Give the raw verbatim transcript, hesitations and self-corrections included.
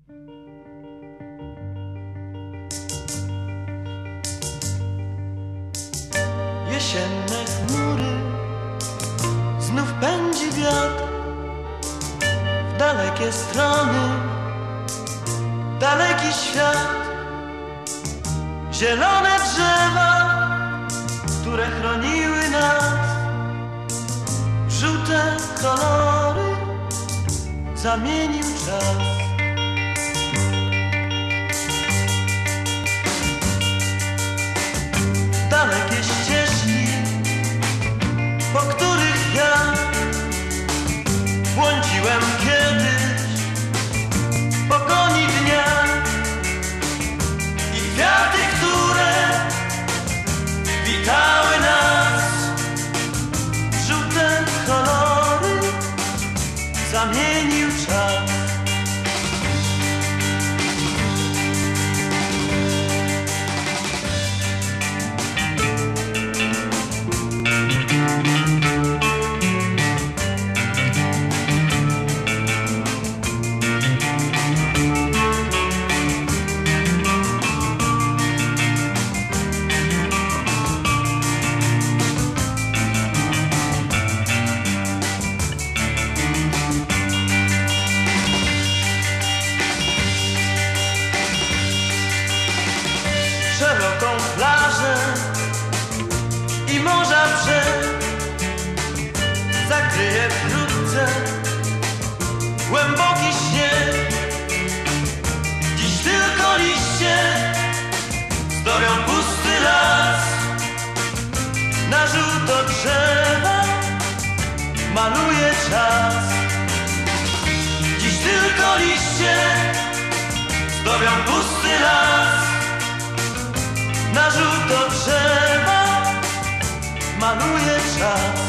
Jesienne chmury, znów pędzi wiatr w dalekie strony, daleki świat. Zielone drzewa, które chroniły nas, w żółte kolory zamienił czas. Dalekie ścieżki, po których ja błądziłem kiedyś w pogoni dnia, i kwiaty, które witały nas, w żółte kolory zamienił czas. Szeroką plażę i morza brzeg zakryje wkrótce głęboki śnieg. Dziś tylko liście zdobią pusty las, na żółto drzewa maluje czas. Dziś tylko liście zdobią pusty las, na żółto drzewa maluje czas.